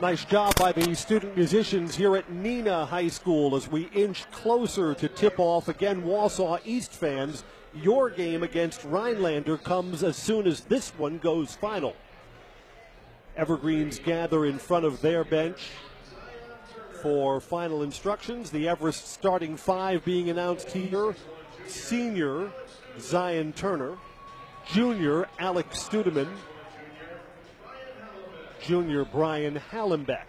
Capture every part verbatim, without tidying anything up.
Nice job by the student musicians here at Neenah High School as we inch closer to tip-off. Again, Wausau East fans, your game against Rhinelander comes as soon as this one goes final. Evergreens gather in front of their bench for final instructions. The Everest starting five being announced here. Senior Zion Turner, junior Alex Studeman, junior Brian Hallenbeck,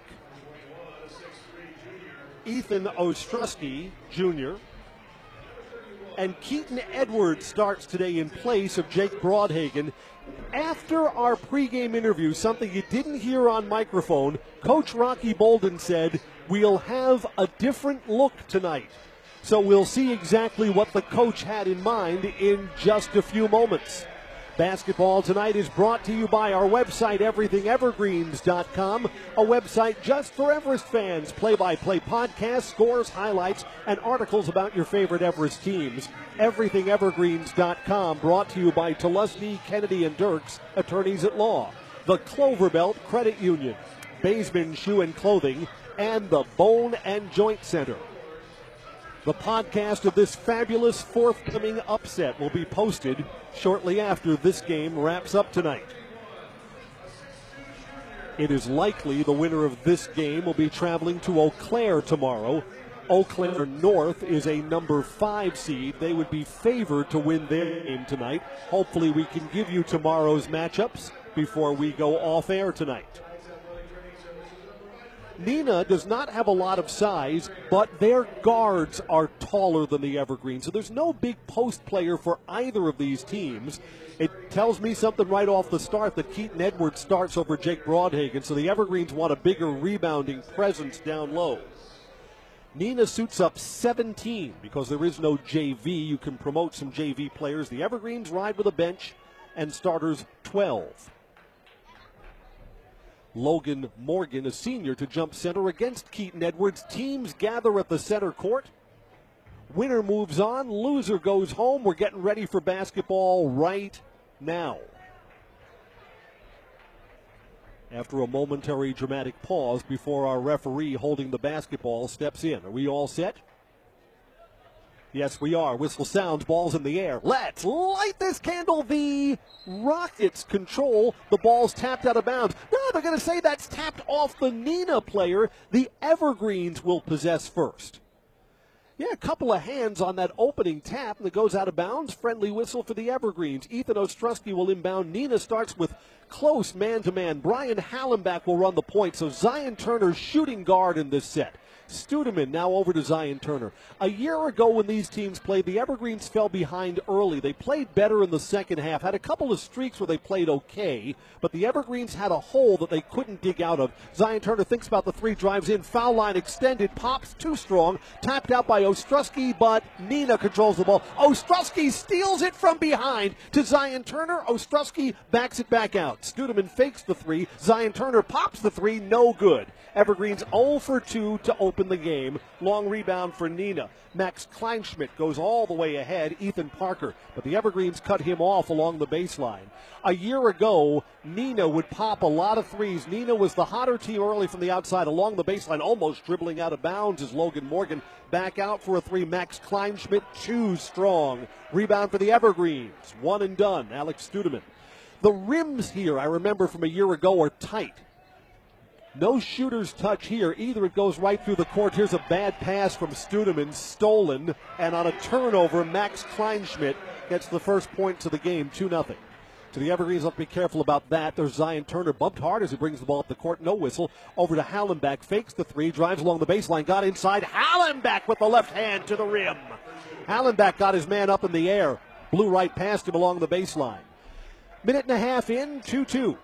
Ethan Ostrowski, junior, and Keaton Edwards starts today in place of Jake Broadhagen. After our pregame interview, something you didn't hear on microphone, Coach Rocky Bolden said, we'll have a different look tonight. So we'll see exactly what the coach had in mind in just a few moments. Basketball tonight is brought to you by our website, everything evergreens dot com, a website just for Everest fans. Play-by-play podcasts, scores, highlights, and articles about your favorite Everest teams. everything evergreens dot com, brought to you by Tulusny, Kennedy, and Dirks, attorneys at law, the Cloverbelt Credit Union, Baseman Shoe and Clothing, and the Bone and Joint Center. The podcast of this fabulous forthcoming upset will be posted shortly after this game wraps up tonight. It is likely the winner of this game will be traveling to Eau Claire tomorrow. Eau Claire North is a number five seed. They would be favored to win their game tonight. Hopefully we can give you tomorrow's matchups before we go off air tonight. Neenah does not have a lot of size, but their guards are taller than the Evergreens, so there's no big post player for either of these teams. It tells me something right off the start that Keaton Edwards starts over Jake Broadhagen, so the Evergreens want a bigger rebounding presence down low. Neenah suits up seventeen because there is no J V. You can promote some J V players. The Evergreens ride with a bench and starters twelve. Logan Morgan, a senior, to jump center against Keaton Edwards. Teams gather at the center court. Winner moves on. Loser goes home. We're getting ready for basketball right now. After a momentary dramatic pause before our referee holding the basketball steps in. Are we all set? Yes, we are. Whistle sounds, ball's in the air. Let's light this candle. The Rockets control. The ball's tapped out of bounds. No, they're going to say that's tapped off the Neenah player. The Evergreens will possess first. Yeah, a couple of hands on that opening tap, and it goes out of bounds. Friendly whistle for the Evergreens. Ethan Ostrowski will inbound. Neenah starts with close man-to-man. Brian Hallenbeck will run the point, so Zion Turner's shooting guard in this set. Studeman now over to Zion Turner. A year ago when these teams played, the Evergreens fell behind early. They played better in the second half, had a couple of streaks where they played okay, but the Evergreens had a hole that they couldn't dig out of. Zion Turner thinks about the three, drives in, foul line extended, pops too strong, tapped out by Ostrowski, but Neenah controls the ball. Ostrowski steals it from behind to Zion Turner. Ostrowski backs it back out. Studeman fakes the three. Zion Turner pops the three, no good. Evergreens zero for two to open the game. Long rebound for Neenah. Max Kleinschmidt goes all the way ahead. Ethan Parker. But the Evergreens cut him off along the baseline. A year ago, Neenah would pop a lot of threes. Neenah was the hotter team early from the outside along the baseline, almost dribbling out of bounds as Logan Morgan back out for a three. Max Kleinschmidt, too strong. Rebound for the Evergreens. One and done. Alex Studeman. The rims here, I remember from a year ago, are tight. No shooter's touch here. Either it goes right through the court. Here's a bad pass from Studeman, stolen, and on a turnover, Max Kleinschmidt gets the first points of the game, two nothing. To the Evergreens, let's be careful about that. There's Zion Turner, bumped hard as he brings the ball up the court, no whistle. Over to Hallenbeck, fakes the three, drives along the baseline, got inside. Hallenbeck with the left hand to the rim. Hallenbeck got his man up in the air, blew right past him along the baseline. Minute and a half in, two two.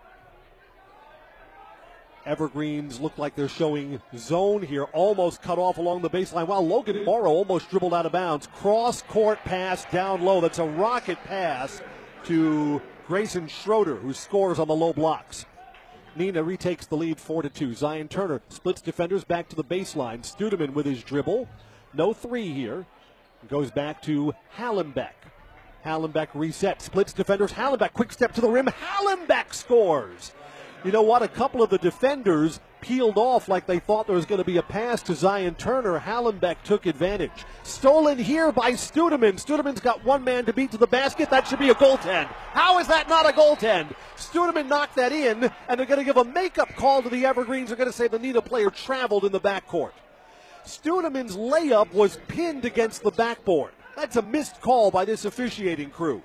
Evergreens look like they're showing zone here, almost cut off along the baseline. Wow, Logan Morrow almost dribbled out of bounds. Cross-court pass down low. That's a rocket pass to Grayson Schroeder, who scores on the low blocks. Neenah retakes the lead four to two. Zion Turner splits defenders back to the baseline. Studeman with his dribble. No three here. Goes back to Hallenbeck. Hallenbeck resets, splits defenders. Hallenbeck, quick step to the rim. Hallenbeck scores. You know what? A couple of the defenders peeled off like they thought there was going to be a pass to Zion Turner. Hallenbeck took advantage. Stolen here by Studeman. Studeman's got one man to beat to the basket. That should be a goaltend. How is that not a goaltend? Studeman knocked that in, and they're going to give a makeup call to the Evergreens. They're going to say the Neenah player traveled in the backcourt. Studeman's layup was pinned against the backboard. That's a missed call by this officiating crew.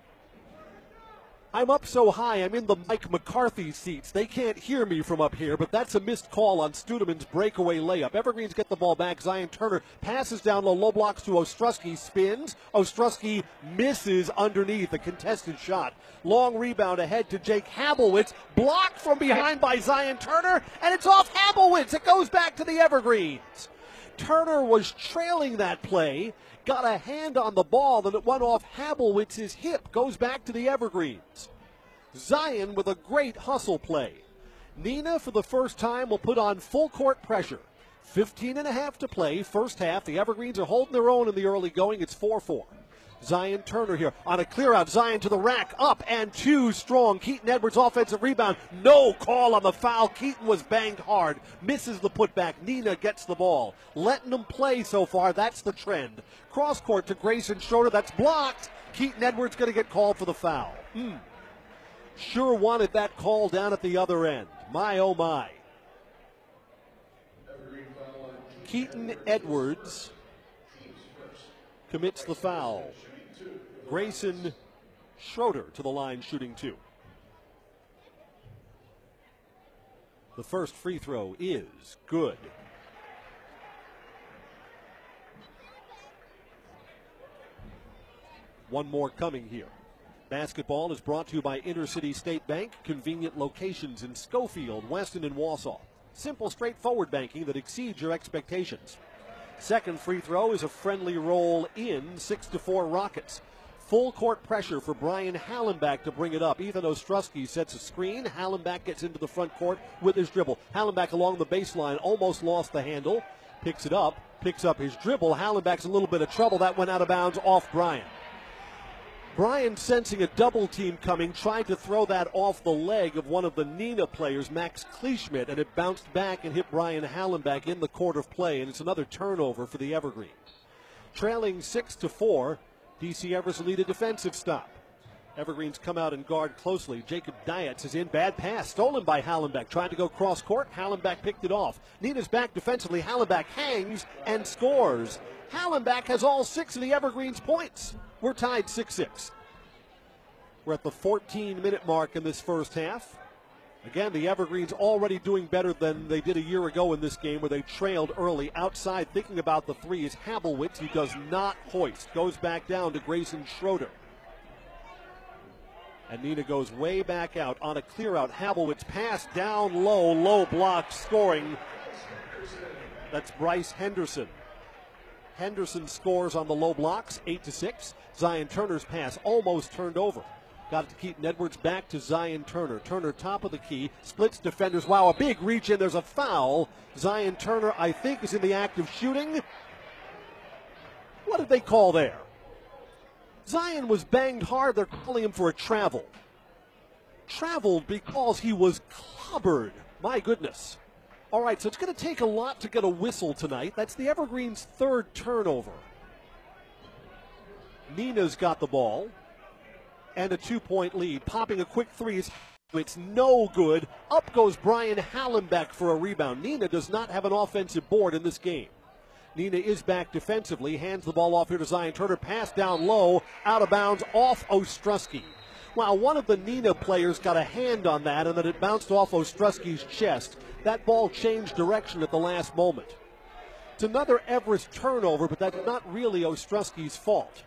I'm up so high, I'm in the Mike McCarthy seats. They can't hear me from up here, but that's a missed call on Studeman's breakaway layup. Evergreens get the ball back. Zion Turner passes down low, low blocks to Ostrowski, spins. Ostrowski misses underneath a contested shot. Long rebound ahead to Jake Habelwitz. Blocked from behind by Zion Turner, and it's off Habelwitz. It goes back to the Evergreens. Turner was trailing that play, got a hand on the ball, then it went off Habelwitz's hip, goes back to the Evergreens. Zion with a great hustle play. Neenah, for the first time, will put on full court pressure. fifteen and a half to play, first half. The Evergreens are holding their own in the early going. It's four four. Zion Turner here on a clear out. Zion to the rack, up and two strong. Keaton Edwards offensive rebound. No call on the foul. Keaton was banged hard. Misses the putback. Neenah gets the ball. Letting them play so far. That's the trend. Cross court to Grayson Schroeder. That's blocked. Keaton Edwards going to get called for the foul. Mm. Sure wanted that call down at the other end. My, oh my. Keaton Edwards commits the foul. Grayson Schroeder to the line shooting two. The first free throw is good. One more coming here. Basketball is brought to you by Intercity State Bank. Convenient locations in Schofield, Weston, and Wausau. Simple, straightforward banking that exceeds your expectations. Second free throw is a friendly roll in, six to four Rockets. Full court pressure for Brian Hallenbeck to bring it up. Ethan Ostrowski sets a screen. Hallenbeck gets into the front court with his dribble. Hallenbeck along the baseline, almost lost the handle. Picks it up, picks up his dribble. Hallenbeck's in a little bit of trouble. That went out of bounds off Brian. Brian, sensing a double team coming, tried to throw that off the leg of one of the Neenah players, Max Klieschmidt, and it bounced back and hit Brian Hallenbeck in the court of play, and it's another turnover for the Evergreens. Trailing six to four, D C Evers will need a defensive stop. Evergreens come out and guard closely. Jacob Dietz is in. Bad pass. Stolen by Hallenbeck. Trying to go cross court. Hallenbeck picked it off. Neenah's back defensively. Hallenbeck hangs and scores. Hallenbeck has all six of the Evergreens' points. We're tied six six. We're at the fourteen-minute mark in this first half. Again, the Evergreens already doing better than they did a year ago in this game where they trailed early. Outside, thinking about the three is Habelwitz. He does not hoist. Goes back down to Grayson Schroeder. And Neenah goes way back out on a clear out. Habelwitz pass down low, low block, scoring. That's Bryce Henderson. Henderson scores on the low blocks, eight to six. Zion Turner's pass almost turned over. Got it to Keaton Edwards, back to Zion Turner. Turner top of the key, splits defenders. Wow, a big reach in. There's a foul. Zion Turner, I think, is in the act of shooting. What did they call there? Zion was banged hard. They're calling him for a travel. Traveled because he was clobbered. My goodness. All right, so it's going to take a lot to get a whistle tonight. That's the Evergreens' third turnover. Neenah's got the ball. And a two-point lead. Popping a quick three. It's no good. Up goes Brian Hallenbeck for a rebound. Neenah does not have an offensive board in this game. Neenah is back defensively. Hands the ball off here to Zion Turner. Pass down low. Out of bounds off Ostrowski. Wow, one of the Neenah players got a hand on that, and then it bounced off Ostrowski's chest. That ball changed direction at the last moment. It's another Everest turnover, but that's not really Ostrowski's fault.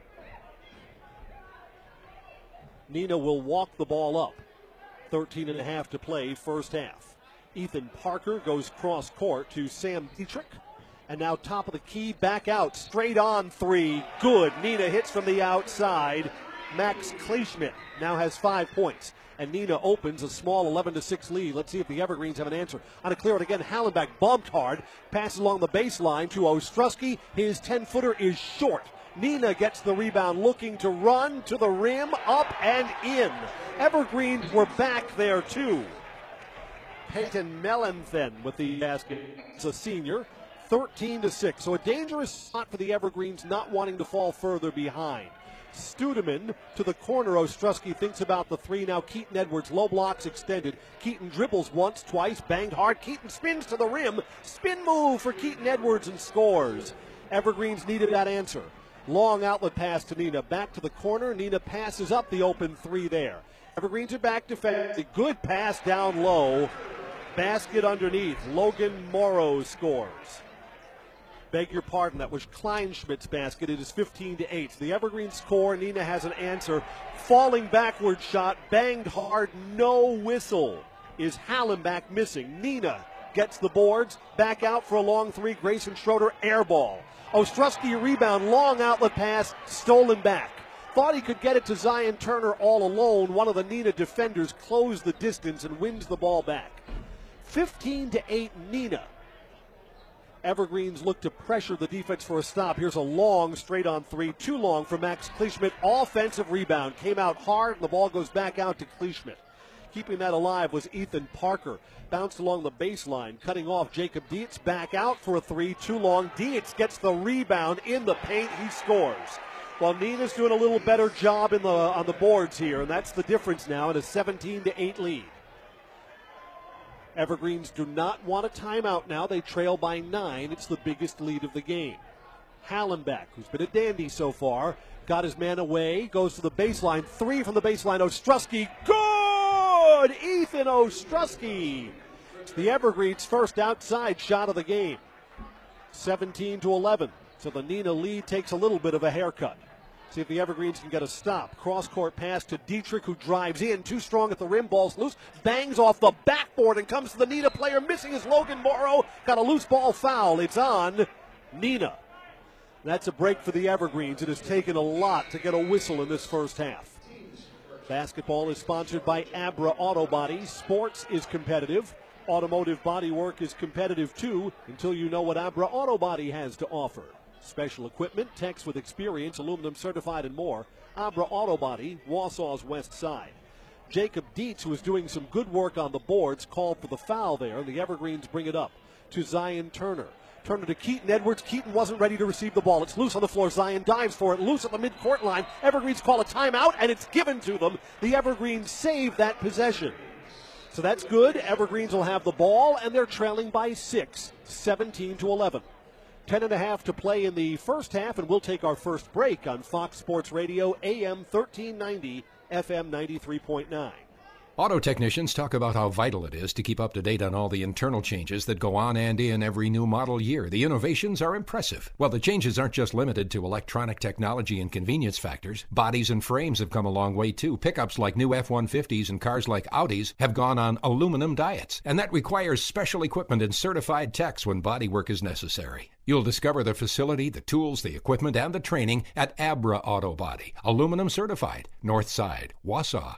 Neenah will walk the ball up. thirteen and a half to play, first half. Ethan Parker goes cross court to Sam Dietrich. And now top of the key, back out, straight on three. Good. Neenah hits from the outside. Max Klieschmidt now has five points. And Neenah opens a small eleven to six lead. Let's see if the Evergreens have an answer. On a clear out again, Hallenbeck bumped hard. Passes along the baseline to Ostrowski. His ten-footer is short. Neenah gets the rebound, looking to run to the rim, up and in. Evergreens were back there too. Peyton Mellenthen with the basket. It's a senior, thirteen to six. So a dangerous spot for the Evergreens, not wanting to fall further behind. Studeman to the corner. Ostrowski thinks about the three. Now Keaton Edwards, low blocks extended. Keaton dribbles once, twice, banged hard. Keaton spins to the rim. Spin move for Keaton Edwards and scores. Evergreens needed that answer. Long outlet pass to Nina. Back to the corner. Nina passes up the open three there. Evergreens are back defensively. Good pass down low. Basket underneath. Logan Morrow scores. Beg your pardon, that was Kleinschmidt's basket. It is fifteen to eight. The Evergreen score. Nina has an answer. Falling backward shot, banged hard, no whistle. Is Hallenbach missing? Nina gets the boards. Back out for a long three. Grayson Schroeder, air ball. Ostrowski rebound, long outlet pass, stolen back. Thought he could get it to Zion Turner all alone. One of the Nina defenders closed the distance and wins the ball back. fifteen to eight, Nina. Evergreens look to pressure the defense for a stop. Here's a long straight on three. Too long for Max Kleinschmidt. Offensive rebound. Came out hard, and the ball goes back out to Kleinschmidt. Keeping that alive was Ethan Parker. Bounced along the baseline, cutting off Jacob Dietz. Back out for a three. Too long. Dietz gets the rebound in the paint. He scores. Well, Nina's doing a little better job in the on the boards here, and that's the difference now in a seventeen to eight lead. Evergreens do not want a timeout now. They trail by nine. It's the biggest lead of the game. Hallenbach, who's been a dandy so far, got his man away, goes to the baseline. Three from the baseline. Ostrowski, good! Ethan Ostrowski. It's the Evergreens' first outside shot of the game. seventeen to eleven. So the Nina lead takes a little bit of a haircut. See if the Evergreens can get a stop. Cross-court pass to Dietrich, who drives in. Too strong at the rim. Ball's loose. Bangs off the backboard and comes to the Nina player. Missing is Logan Morrow. Got a loose ball foul. It's on Nina. That's a break for the Evergreens. It has taken a lot to get a whistle in this first half. Basketball is sponsored by Abra Auto Body. Sports is competitive. Automotive bodywork is competitive too, until you know what Abra Auto Body has to offer. Special equipment, techs with experience, aluminum certified and more. Abra Auto Body, Wausau's west side. Jacob Dietz, who is doing some good work on the boards, called for the foul there. The Evergreens bring it up to Zion Turner. Turner to Keaton Edwards. Keaton wasn't ready to receive the ball. It's loose on the floor. Zion dives for it. Loose at the midcourt line. Evergreens call a timeout, and it's given to them. The Evergreens save that possession. So that's good. Evergreens will have the ball, and they're trailing by six, seventeen to eleven. Ten and a half to play in the first half, and we'll take our first break on Fox Sports Radio, A M thirteen ninety, F M ninety-three point nine. Auto technicians talk about how vital it is to keep up to date on all the internal changes that go on and in every new model year. The innovations are impressive. Well, the changes aren't just limited to electronic technology and convenience factors. Bodies and frames have come a long way, too. Pickups like new F one fifties and cars like Audis have gone on aluminum diets, and that requires special equipment and certified techs when body work is necessary. You'll discover the facility, the tools, the equipment, and the training at Abra Auto Body. Aluminum certified. North Side, Wausau.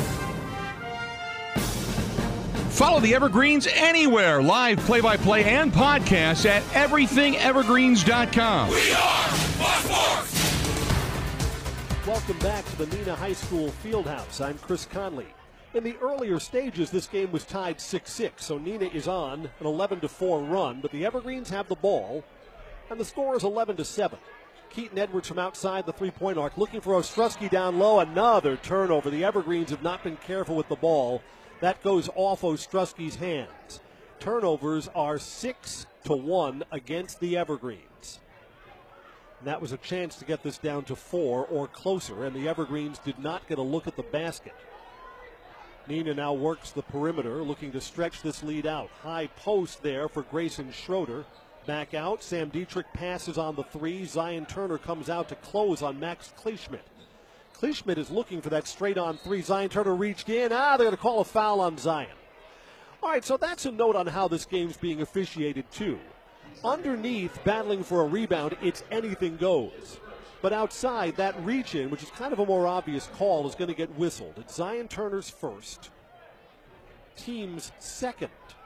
Follow the Evergreens anywhere. Live play-by-play and podcasts at everything evergreens dot com. We are Fox Sports! Welcome back to the Nina High School Fieldhouse. I'm Chris Conley. In the earlier stages, this game was tied six six, so Nina is on an eleven to four run, but the Evergreens have the ball, and the score is eleven to seven. Keaton Edwards from outside the three-point arc, looking for Ostrowski down low. Another turnover. The Evergreens have not been careful with the ball. That goes off Ostrowski's hands. Turnovers are six to one against the Evergreens. And that was a chance to get this down to four or closer, and the Evergreens did not get a look at the basket. Nina now works the perimeter, looking to stretch this lead out. High post there for Grayson Schroeder. Back out. Sam Dietrich passes on the three. Zion Turner comes out to close on Max Kleinschmidt. Kleinschmidt is looking for that straight-on three. Zion Turner reached in. Ah, they're going to call a foul on Zion. All right, so that's a note on how this game's being officiated, too. Underneath, battling for a rebound, it's anything goes. But outside, that reach-in, which is kind of a more obvious call, is going to get whistled. It's Zion Turner's first. Team's second.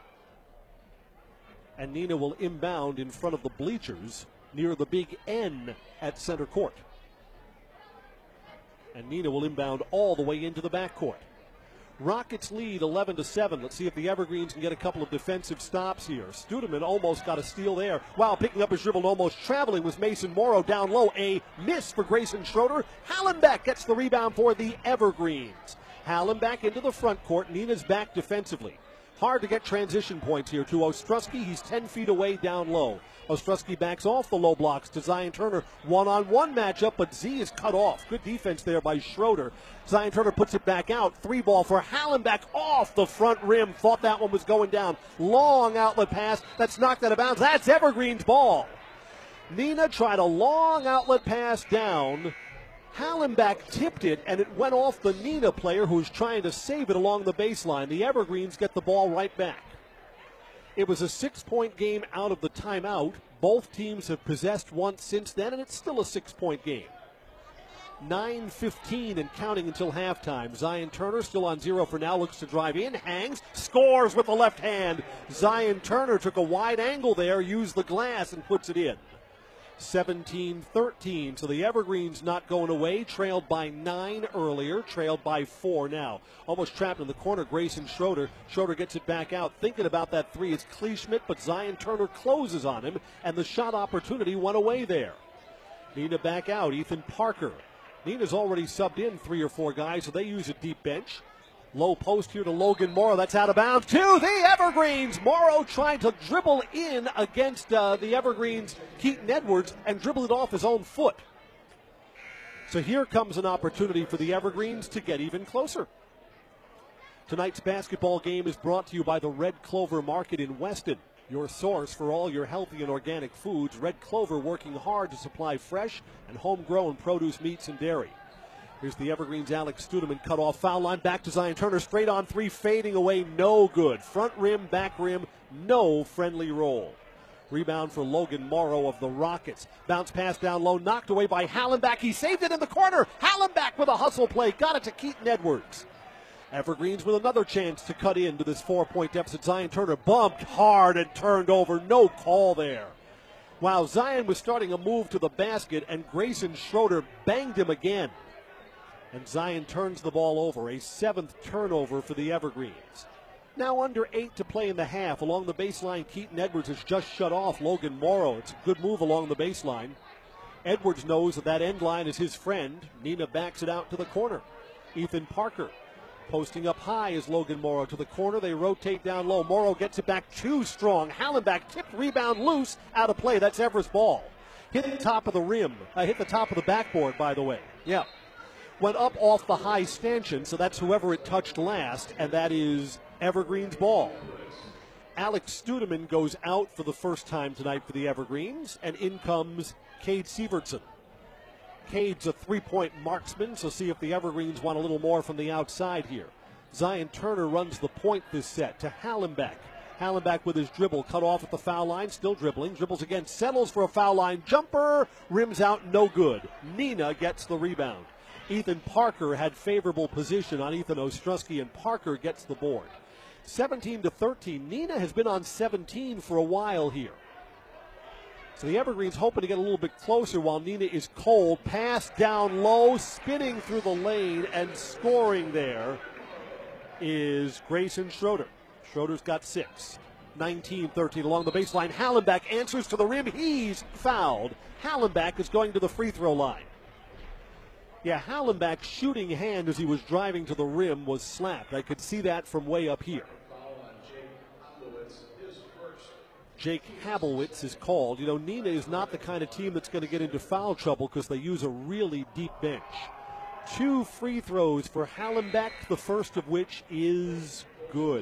And Nina will inbound in front of the bleachers near the big N at center court. And Nina will inbound all the way into the backcourt. Rockets lead eleven to seven. Let's see if the Evergreens can get a couple of defensive stops here. Studeman almost got a steal there. Wow, picking up his dribble, almost traveling was Mason Morrow down low. A miss for Grayson Schroeder. Hallenbeck gets the rebound for the Evergreens. Hallenbeck into the front court. Nina's back defensively. Hard to get transition points here to Ostrowski. He's ten feet away down low. Ostrowski backs off the low blocks to Zion Turner. One-on-one matchup, but Z is cut off. Good defense there by Schroeder. Zion Turner puts it back out. Three ball for Hallenbeck off the front rim. Thought that one was going down. Long outlet pass. That's knocked out of bounds. That's Evergreen's ball. Nina tried a long outlet pass down. Hallenbeck tipped it, and it went off the Nina player who was trying to save it along the baseline. The Evergreens get the ball right back. It was a six-point game out of the timeout. Both teams have possessed once since then, and it's still a six-point game. nine fifteen and counting until halftime. Zion Turner still on zero for now, looks to drive in, hangs, scores with the left hand. Zion Turner took a wide angle there, used the glass, and puts it in. seventeen thirteen, so the Evergreens not going away, trailed by nine earlier, trailed by four now. Almost trapped in the corner, Grayson Schroeder. Schroeder gets it back out, thinking about that three. It's Klieschmidt, but Zion Turner closes on him, and the shot opportunity went away there. Nina back out, Ethan Parker. Nina's already subbed in three or four guys, so they use a deep bench. Low post here to Logan Morrow. That's out of bounds to the Evergreens. Morrow trying to dribble in against uh, the Evergreens' Keaton Edwards and dribble it off his own foot. So here comes an opportunity for the Evergreens to get even closer. Tonight's basketball game is brought to you by the Red Clover Market in Weston. Your source for all your healthy and organic foods. Red Clover working hard to supply fresh and homegrown produce, meats, and dairy. Here's the Evergreens' Alex Studeman cut off foul line. Back to Zion Turner. Straight on three. Fading away. No good. Front rim, back rim. No friendly roll. Rebound for Logan Morrow of the Rockets. Bounce pass down low. Knocked away by Hallenbeck. He saved it in the corner. Hallenbeck with a hustle play. Got it to Keaton Edwards. Evergreens with another chance to cut into this four-point deficit. Zion Turner bumped hard and turned over. No call there. Wow, Zion was starting a move to the basket, and Grayson Schroeder banged him again. And Zion turns the ball over, a seventh turnover for the Evergreens. Now under eight to play in the half. Along the baseline, Keaton Edwards has just shut off Logan Morrow. It's a good move along the baseline. Edwards knows that that end line is his friend. Nina backs it out to the corner. Ethan Parker posting up high is Logan Morrow to the corner. They rotate down low. Morrow gets it back too strong. Hallenbeck tipped, rebound loose, out of play. That's Everest ball. Hit the top of the rim. Uh, hit the top of the backboard, by the way. Yeah. Went up off the high stanchion, so that's whoever it touched last, and that is Evergreen's ball. Alex Studeman goes out for the first time tonight for the Evergreens, and in comes Cade Sievertson. Cade's a three-point marksman, so see if the Evergreens want a little more from the outside here. Zion Turner runs the point this set to Hallenbeck. Hallenbeck with his dribble, cut off at the foul line, still dribbling. Dribbles again, settles for a foul line jumper, rims out, no good. Nina gets the rebound. Ethan Parker had favorable position on Ethan Ostrowski, and Parker gets the board. seventeen to thirteen. Nina has been on seventeen for a while here. So the Evergreens hoping to get a little bit closer while Nina is cold. Pass down low, spinning through the lane, and scoring there is Grayson Schroeder. Schroeder's got six. nineteen thirteen along the baseline. Hallenbeck answers to the rim. He's fouled. Hallenbeck is going to the free throw line. Yeah, Hallenbeck's shooting hand as he was driving to the rim was slapped. I could see that from way up here. Jake Habelwitz is called. You know, Nina is not the kind of team that's going to get into foul trouble because they use a really deep bench. Two free throws for Hallenbeck, the first of which is good.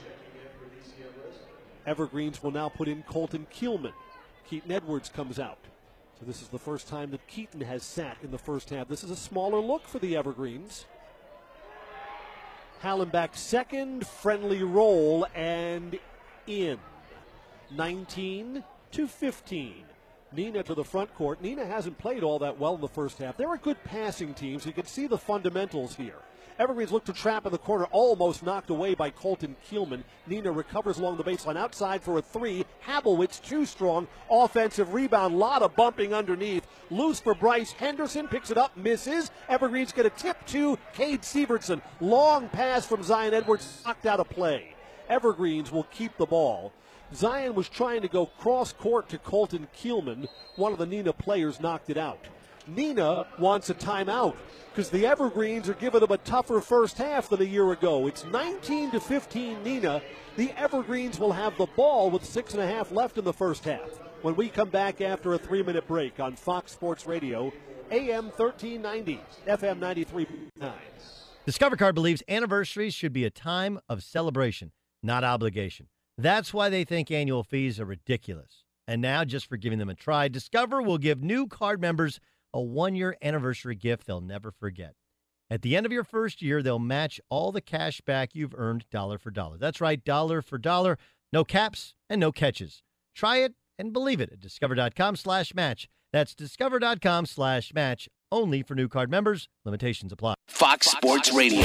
Evergreens will now put in Colton Kielman. Keaton Edwards comes out. So this is the first time that Keaton has sat in the first half. This is a smaller look for the Evergreens. Hallenbeck second, friendly roll, and in. nineteen to fifteen. Nina to the front court. Nina hasn't played all that well in the first half. They're a good passing team, so you can see the fundamentals here. Evergreens look to trap in the corner, almost knocked away by Colton Keelman. Neenah recovers along the baseline, outside for a three. Habowitz too strong. Offensive rebound, lot of bumping underneath. Loose for Bryce Henderson, picks it up, misses. Evergreens get a tip to Cade Severson. Long pass from Zion Edwards, knocked out of play. Evergreens will keep the ball. Zion was trying to go cross court to Colton Keelman. One of the Neenah players knocked it out. Neenah wants a timeout because the Evergreens are giving them a tougher first half than a year ago. It's nineteen to fifteen Neenah. The Evergreens will have the ball with six and a half left in the first half when we come back after a three-minute break on Fox Sports Radio, A M thirteen ninety, F M ninety-three point nine. Discover Card believes anniversaries should be a time of celebration, not obligation. That's why they think annual fees are ridiculous. And now, just for giving them a try, Discover will give new card members a one-year anniversary gift they'll never forget. At the end of your first year, they'll match all the cash back you've earned dollar for dollar. That's right, dollar for dollar. No caps and no catches. Try it and believe it at discover.com slash match. That's discover.com slash match. Only for new card members. Limitations apply. Fox Sports Radio.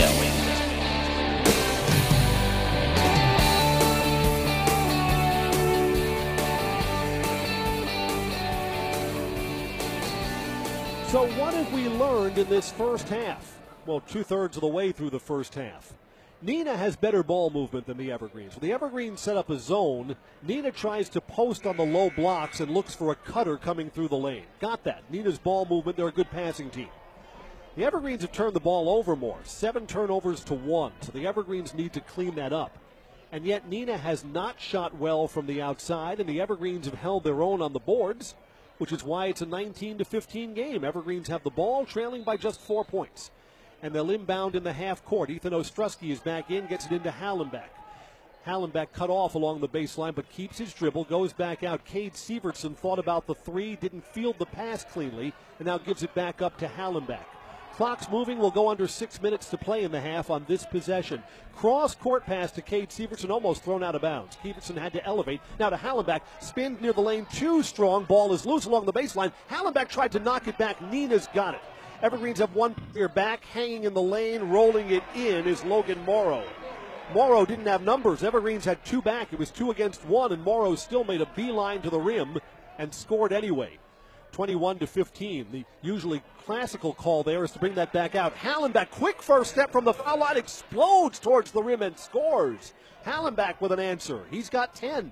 So what have we learned in this first half? Well, two-thirds of the way through the first half. Neenah has better ball movement than the Evergreens. When the Evergreens set up a zone, Neenah tries to post on the low blocks and looks for a cutter coming through the lane. Got that. Neenah's ball movement, they're a good passing team. The Evergreens have turned the ball over more, seven turnovers to one, so the Evergreens need to clean that up. And yet Neenah has not shot well from the outside, and the Evergreens have held their own on the boards, which is why it's a nineteen to fifteen game. Evergreens have the ball, trailing by just four points. And they'll inbound in the half court. Ethan Ostrowski is back in, gets it into Hallenbeck. Hallenbeck cut off along the baseline, but keeps his dribble, goes back out. Cade Severson thought about the three, didn't field the pass cleanly, and now gives it back up to Hallenbeck. Clock's moving, will go under six minutes to play in the half on this possession. Cross-court pass to Cade Severson, almost thrown out of bounds. Severson had to elevate. Now to Hallenbeck, spins near the lane, too strong. Ball is loose along the baseline. Hallenbeck tried to knock it back. Neenah's got it. Evergreens have one player back, hanging in the lane, rolling it in is Logan Morrow. Morrow didn't have numbers. Evergreens had two back. It was two against one, and Morrow still made a beeline to the rim and scored anyway. twenty-one to fifteen. The usually classical call there is to bring that back out. Hallenbeck, quick first step from the foul line, explodes towards the rim and scores. Hallenbeck with an answer. He's got ten.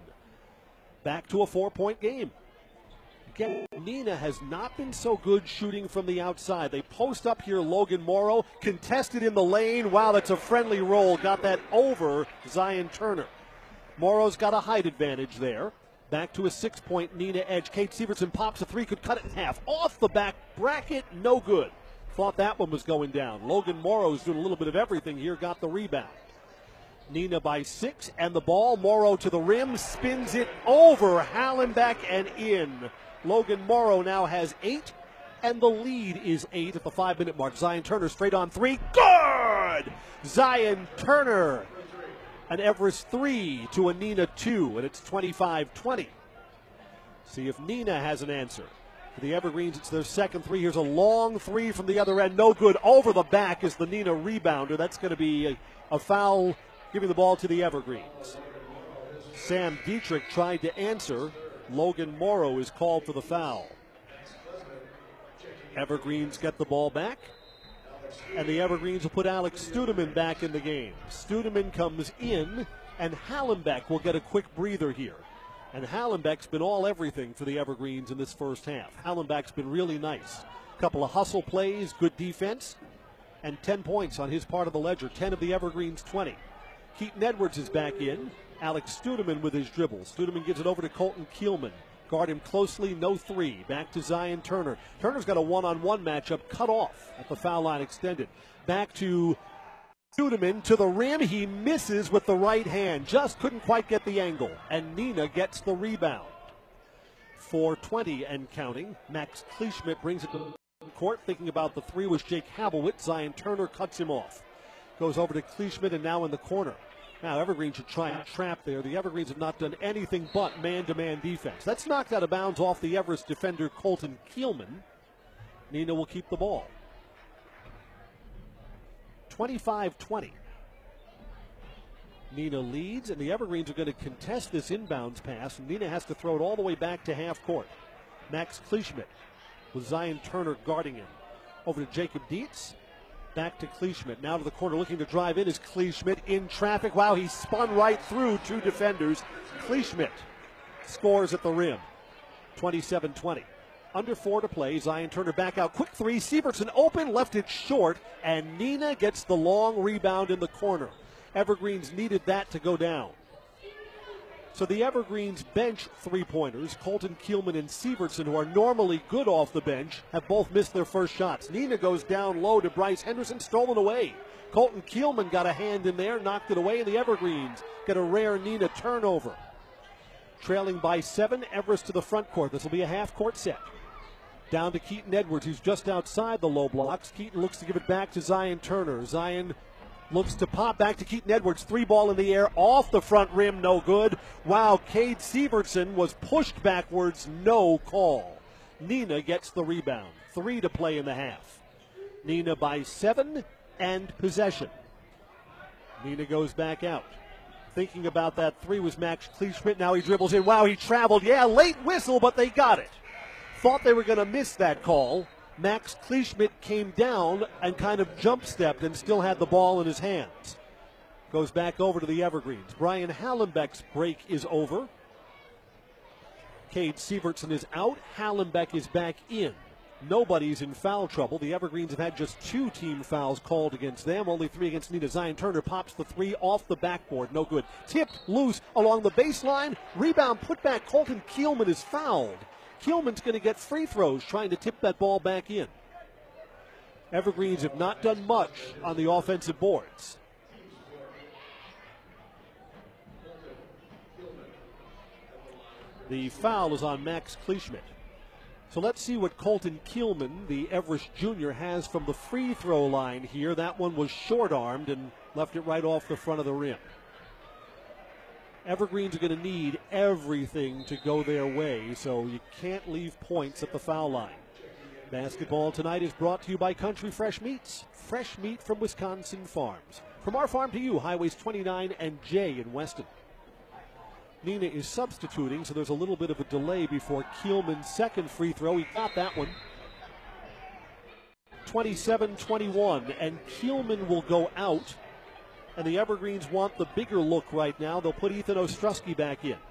Back to a four-point game. Again, Neenah has not been so good shooting from the outside. They post up here Logan Morrow, contested in the lane. Wow, that's a friendly roll. Got that over Zion Turner. Morrow's got a height advantage there. Back to a six-point Neenah edge. Cade Severson pops a three, could cut it in half. Off the back bracket, no good. Thought that one was going down. Logan Morrow's doing a little bit of everything here, got the rebound. Neenah by six, and the ball. Morrow to the rim, spins it over Hallenbeck and in. Logan Morrow now has eight, and the lead is eight at the five-minute mark. Zion Turner straight on three. Good! Zion Turner. An Everest three to a Neenah two, and it's twenty-five twenty. See if Neenah has an answer. For the Evergreens, it's their second three. Here's a long three from the other end. No good. Over the back is the Neenah rebounder. That's going to be a, a foul, giving the ball to the Evergreens. Sam Dietrich tried to answer. Logan Morrow is called for the foul. Evergreens get the ball back. And the Evergreens will put Alex Studeman back in the game. Studeman comes in, and Hallenbeck will get a quick breather here. And Hallenbeck's been all everything for the Evergreens in this first half. Hallenbeck's been really nice. A couple of hustle plays, good defense, and ten points on his part of the ledger. ten of the Evergreens' twenty. Keaton Edwards is back in. Alex Studeman with his dribble. Studeman gives it over to Colton Keelman. Guard him closely, no three. Back to Zion Turner. Turner's got a one-on-one matchup cut off at the foul line extended. Back to Studeman to the rim. He misses with the right hand. Just couldn't quite get the angle. And Neenah gets the rebound. four twenty and counting. Max Klieschmidt brings it to the court. Thinking about the three was Jake Habowitz. Zion Turner cuts him off. Goes over to Klieschmidt and now in the corner. Now, Evergreen should try and trap there. The Evergreens have not done anything but man-to-man defense. That's knocked out of bounds off the Everest defender, Colton Keelman. Neenah will keep the ball. twenty-five twenty. Neenah leads, and the Evergreens are going to contest this inbounds pass, and Neenah has to throw it all the way back to half court. Max Klieschmidt with Zion Turner guarding him. Over to Jacob Dietz. Back to Klieschmidt. Now to the corner looking to drive in is Klieschmidt in traffic. Wow, he spun right through two defenders. Klieschmidt scores at the rim. twenty-seven twenty. Under four to play. Zion Turner back out. Quick three. Sievertson open, left it short, and Neenah gets the long rebound in the corner. Evergreens needed that to go down. So the Evergreens bench three-pointers. Colton Keelman and Sievertson, who are normally good off the bench, have both missed their first shots. Neenah goes down low to Bryce Henderson, stolen away. Colton Keelman got a hand in there, knocked it away, and the Evergreens get a rare Neenah turnover. Trailing by seven, Everest to the front court. This will be a half-court set. Down to Keaton Edwards, who's just outside the low blocks. Keaton looks to give it back to Zion Turner. Zion looks to pop back to Keaton Edwards. Three ball in the air, off the front rim, no good. Wow, Cade Sievertson was pushed backwards, no call. Neenah gets the rebound. Three to play in the half. Neenah by seven and possession. Neenah goes back out. Thinking about that three was Max Klieschmidt. Now he dribbles in. Wow, he traveled. Yeah, late whistle, but they got it. Thought they were going to miss that call. Max Klieschmidt came down and kind of jump-stepped and still had the ball in his hands. Goes back over to the Evergreens. Brian Hallenbeck's break is over. Cade Sievertson is out. Hallenbeck is back in. Nobody's in foul trouble. The Evergreens have had just two team fouls called against them, only three against Neenah. Zion Turner pops the three off the backboard. No good. Tipped loose along the baseline. Rebound put back. Colton Keelman is fouled. Keelman's going to get free throws trying to tip that ball back in. Evergreens have not done much on the offensive boards. The foul is on Max Klieschmidt. So let's see what Colton Keelman, the Everest Junior, has from the free throw line here. That one was short-armed and left it right off the front of the rim. Evergreens are going to need everything to go their way, so you can't leave points at the foul line. Basketball tonight is brought to you by Country Fresh Meats. Fresh meat from Wisconsin farms. From our farm to you, Highways twenty-nine and J in Weston. Neenah is substituting, so there's a little bit of a delay before Keelman's second free throw. He got that one. twenty-seven twenty-one, and Keelman will go out. And the Evergreens want the bigger look right now. They'll put Ethan Ostrowski back in.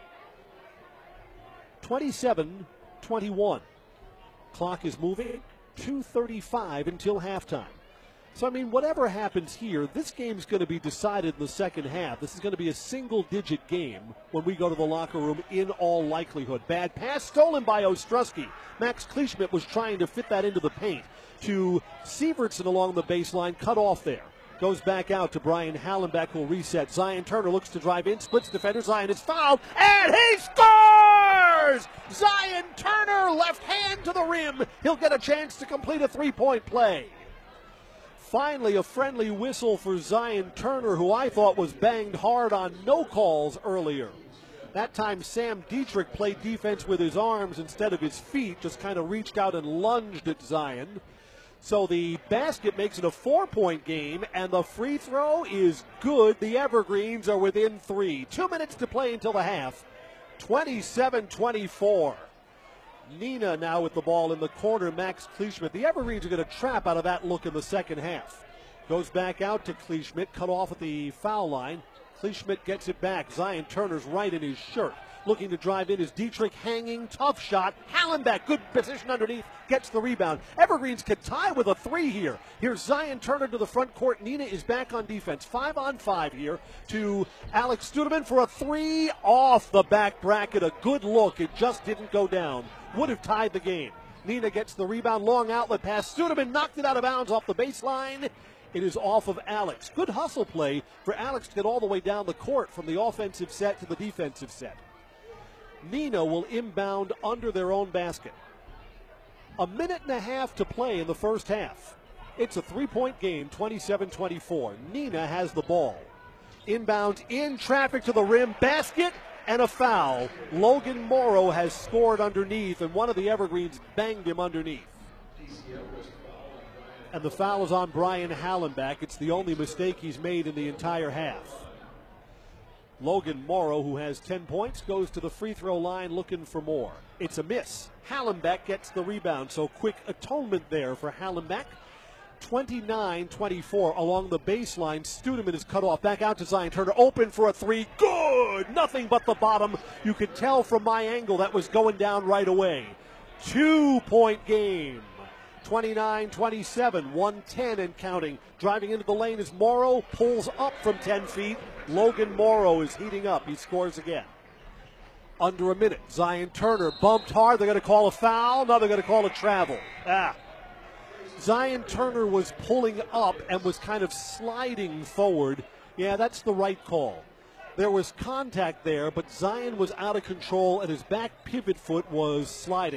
twenty-seven twenty-one. Clock is moving. two thirty-five until halftime. So, I mean, whatever happens here, this game's going to be decided in the second half. This is going to be a single-digit game when we go to the locker room in all likelihood. Bad pass stolen by Ostrowski. Max Klieschmidt was trying to fit that into the paint to Sievertson along the baseline, cut off there. Goes back out to Brian Hallenbeck, who will reset. Zion Turner looks to drive in, splits defender. Zion is fouled, and he scores! Zion Turner, left hand to the rim. He'll get a chance to complete a three-point play. Finally, a friendly whistle for Zion Turner, who I thought was banged hard on no calls earlier. That time, Sam Dietrich played defense with his arms instead of his feet, just kind of reached out and lunged at Zion. So the basket makes it a four-point game, and the free throw is good. The Evergreens are within three. Two minutes to play until the half. twenty-seven twenty-four. Neenah now with the ball in the corner. Max Klieschmidt. The Evergreens are going to trap out of that look in the second half. Goes back out to Klieschmidt, cut off at the foul line. Klieschmidt gets it back. Zion Turner's right in his shirt. Looking to drive in is Dietrich, hanging, tough shot. Hallenbeck, good position underneath, gets the rebound. Evergreens can tie with a three here. Here's Zion Turner to the front court. Neenah is back on defense. Five on five here to Alex Studeman for a three off the back bracket. A good look. It just didn't go down. Would have tied the game. Neenah gets the rebound. Long outlet pass. Studeman knocked it out of bounds off the baseline. It is off of Alex. Good hustle play for Alex to get all the way down the court from the offensive set to the defensive set. Neenah will inbound under their own basket. A minute and a half to play in the first half. It's a three-point game, twenty-seven twenty-four. Neenah has the ball. Inbound in traffic to the rim, basket, and a foul. Logan Morrow has scored underneath, and one of the Evergreens banged him underneath. And the foul is on Brian Hallenbach. It's the only mistake he's made in the entire half. Logan Morrow, who has ten points, goes to the free throw line looking for more. It's a miss. Hallenbach gets the rebound, so quick atonement there for Hallenbach. twenty-nine twenty-four along the baseline. Studeman is cut off. Back out to Zion Turner. Open for a three. Good! Nothing but the bottom. You could tell from my angle that was going down right away. Two-point game. twenty-nine twenty-seven, one ten and counting. Driving into the lane is Morrow. Pulls up from ten feet. Logan Morrow is heating up. He scores again. Under a minute. Zion Turner bumped hard. They're going to call a foul. Now they're going to call a travel. Ah. Zion Turner was pulling up and was kind of sliding forward. Yeah, that's the right call. There was contact there, but Zion was out of control and his back pivot foot was sliding.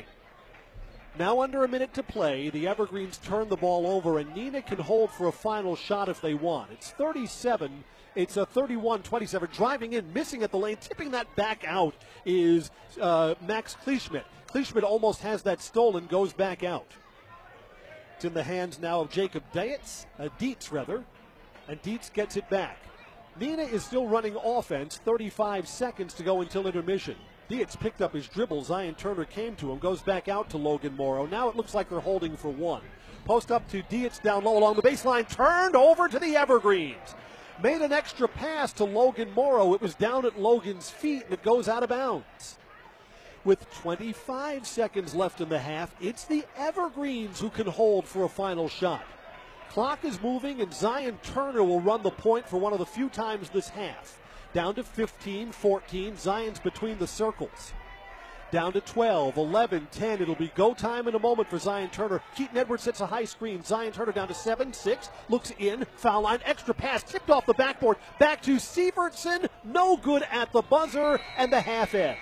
Now under a minute to play, the Evergreens turn the ball over, and Neenah can hold for a final shot if they want. It's thirty-seven. It's a thirty-one twenty-seven. Driving in, missing at the lane, tipping that back out is uh, Max Klieschmidt. Klieschmidt almost has that stolen, goes back out. It's in the hands now of Jacob Dietz, uh, Dietz rather, and Dietz gets it back. Neenah is still running offense, thirty-five seconds to go until intermission. Dietz picked up his dribble. Zion Turner came to him, goes back out to Logan Morrow. Now it looks like they're holding for one. Post up to Dietz down low along the baseline, turned over to the Evergreens. Made an extra pass to Logan Morrow. It was down at Logan's feet, and it goes out of bounds. With twenty-five seconds left in the half, it's the Evergreens who can hold for a final shot. Clock is moving, and Zion Turner will run the point for one of the few times this half. Down to fifteen, fourteen, Zion's between the circles. Down to twelve, eleven, ten. It'll be go time in a moment for Zion Turner. Keaton Edwards sets a high screen. Zion Turner down to seven, six, looks in, foul line, extra pass, tipped off the backboard. Back to Sievertson, no good at the buzzer, and the half ends.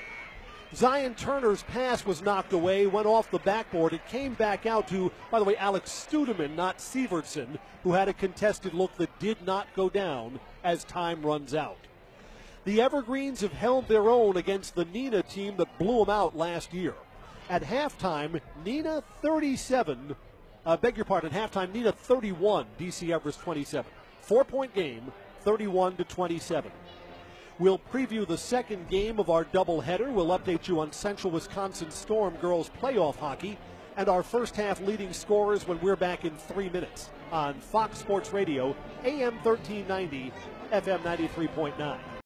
Zion Turner's pass was knocked away, went off the backboard. It came back out to, by the way, Alex Studeman, not Sievertson, who had a contested look that did not go down as time runs out. The Evergreens have held their own against the Neenah team that blew them out last year. At halftime, Neenah thirty-seven, uh, beg your pardon, at halftime, Neenah thirty-one, D C Everest twenty-seven. Four-point game, thirty-one to twenty-seven. We'll preview the second game of our doubleheader. We'll update you on Central Wisconsin Storm girls playoff hockey and our first half leading scorers when we're back in three minutes on Fox Sports Radio, A M thirteen ninety, F M ninety-three point nine.